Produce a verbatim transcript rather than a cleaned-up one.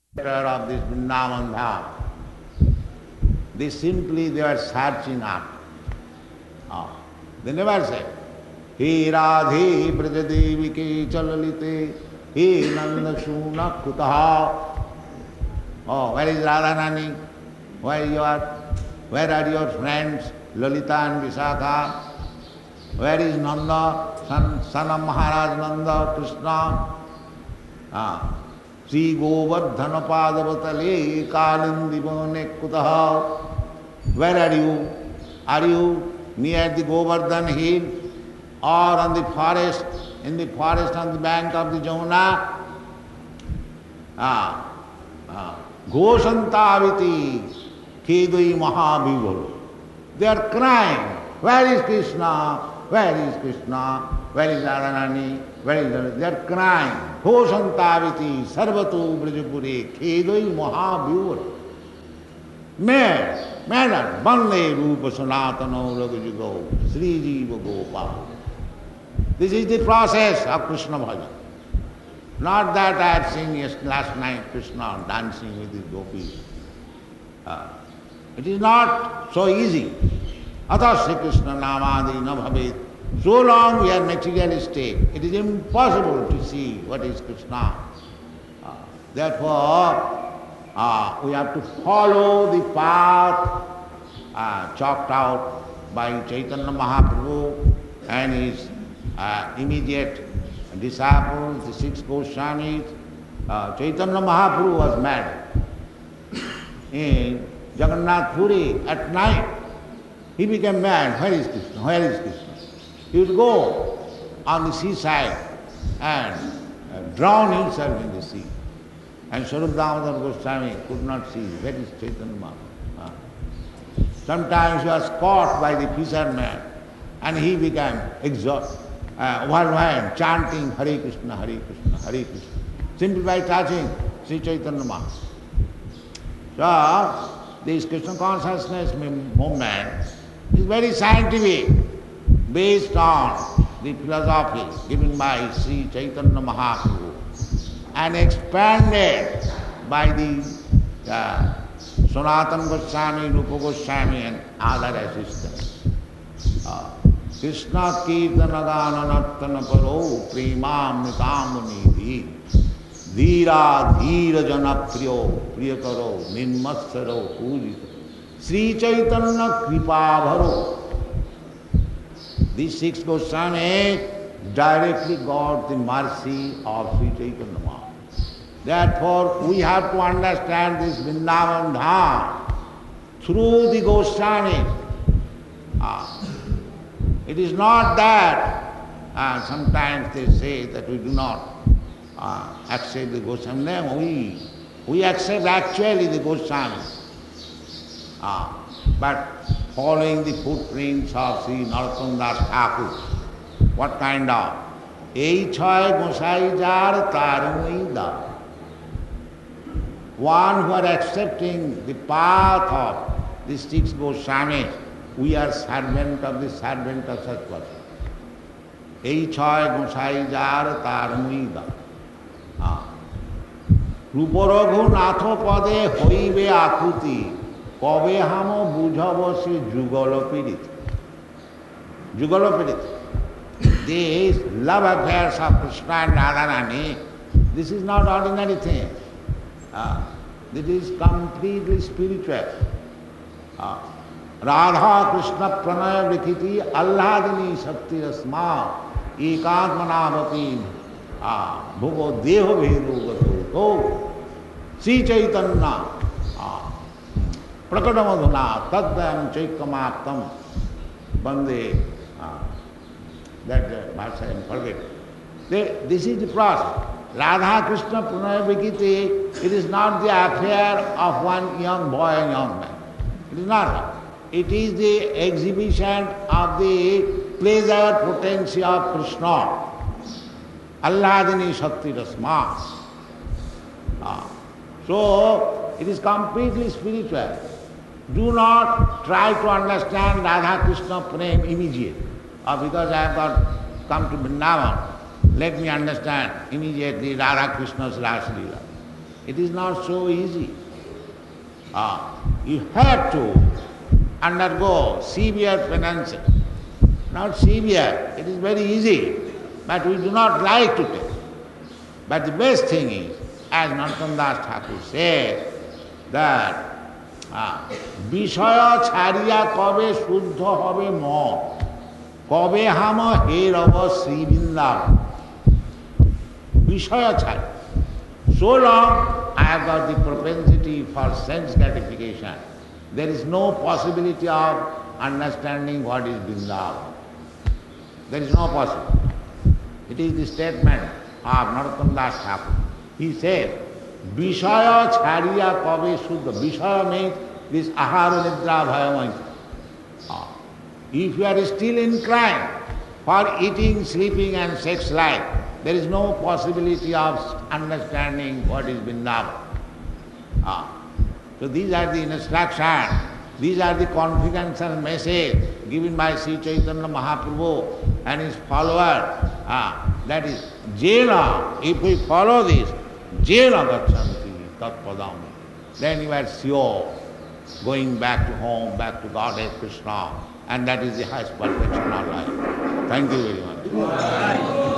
of this Vrindavan Dham. They simply they are searching after. Oh. They never say, He Radhe Brajadevike Chalalite, He Nanda Shuna Kutaha. Oh, where is Radhanani? Where you are? Where are your friends, Lalita and Visakha? Where is Nanda, son, son of Maharaj Nanda, Krishna? Ah. Sri Govardhana Padavatale Kalindi Bhane Kutaha. Where are you? Are you near the Govardhan hill or on the forest, in the forest on the bank of the Jamuna? Ah. Ah. Ghosantaviti Kedai Mahabhivaro. They are crying, where is Krishna? Where is Krishna? Where is Radharani? Where is Radharani? They are crying. Ghosantaviti Sarvatu Brajapure Kedai Mahabhivaro. Mad, mad, Bande Rupa Sanatana Raghujugo, Sri Jiva Gopal. This is the process of Krishna Bhajan. Not that I had seen yes, last night Krishna dancing with his gopis. Uh, it is not so easy. Atha Sri Krishna Namadi na bhavet. So long we are materialistic, it is impossible to see what is Krishna. Uh, therefore, uh, we have to follow the path uh, chalked out by Chaitanya Mahaprabhu and his uh, immediate disciples, the six Goswamis. Uh, Chaitanya Mahaprabhu was mad. In Jagannath Puri at night, he became mad. Where is Krishna? Where is Krishna? He would go on the seaside and uh, drown himself in the sea. And Swarup Damodar Goswami could not see. Where is Chaitanya Mahaprabhu? Uh, sometimes he was caught by the fisherman and he became exhausted. Uh, worldwide chanting Hare Krishna, Hare Krishna, Hare Krishna, simply by touching Sri Chaitanya Mahaprabhu. So, this Krishna consciousness movement is very scientific, based on the philosophy given by Sri Chaitanya Mahaprabhu and expanded by the uh, Sanatana Goswami, Rupa Goswami and other assistants. Uh, Krishna Kirtana Gana Nartana Paro Premamritam Nidhi Dhira Dhira Jana Priyo Priyakaro Ninmatsaro Pujita Sri Chaitanya Kripa Bharo. These six Goswami directly got the mercy of Sri Chaitanya Mahaprabhu. Therefore, we have to understand this Vrindavan Dham through the Goswamis. Ah. It is not that, uh, sometimes they say that we do not uh, accept the Goswami. No, we, we accept actually the Goswami. Uh, but following the footprints of Sri Narottam Das Thakur, what kind of? Ei chai gosai jar tarumai da. One who are accepting the path of the six Goswamis, we are servant of the servant of such person. Ei chai gosai jar tarumai da. Ruparaghu natho pade hoibe akuti. Kobe hamo bujhavasi jugala pirit. Jugala pirit. These love affairs of Krishna and Radharani, this is not ordinary thing. Uh, this is completely spiritual. Uh, Radha Krishna Pranaya Vikhiti Alladini Shakti Rasma Ekatmanavati Bhugo Deho Vedo Gato Sri Chaitanya Prakadamadhuna Tadayam Chaikamaptam Bande. That verse I am forget. This is the process. Radha Krishna Pranaya Vikhiti, it is not the affair of one young boy and young man. It is not. It is the exhibition of the pleasure potency of Krishna. Alladini Shakti Rasma. Ah. So, it is completely spiritual. Do not try to understand Radha Krishna Prem immediately. Or because I have got come to Vrindavan, let me understand immediately Radha Krishna's Rasa Leela. It is not so easy. Ah, you have to undergo severe penance. Not severe, it is very easy, but we do not like to take. But the best thing is, as Narottam Das Thakur said, that বিষয় ছাড়িয়া কবে শুদ্ধ হবে মন, কবে হাম হে রব শ্রীবৃন্দাবন। বিষয় ছাড়ি. So long I have got the propensity for sense gratification, there is no possibility of understanding what is Vrindavan. There is no possibility. It is the statement of Narottam Das Thakur. He said, Vishaya chhariya kabe shuddha. Vishaya means this ahara nidra bhayamaya. If you are still inclined for eating, sleeping and sex life, there is no possibility of understanding what is Vrindavan. Ah. So these are the instructions, these are the confidential message given by Sri Chaitanya Mahaprabhu and his followers. Ah. That is, Jena, if we follow this, Jena gachanti tat padam, then you are sure going back to home, back to Godhead Krishna, and that is the highest perfection of life. Thank you very much.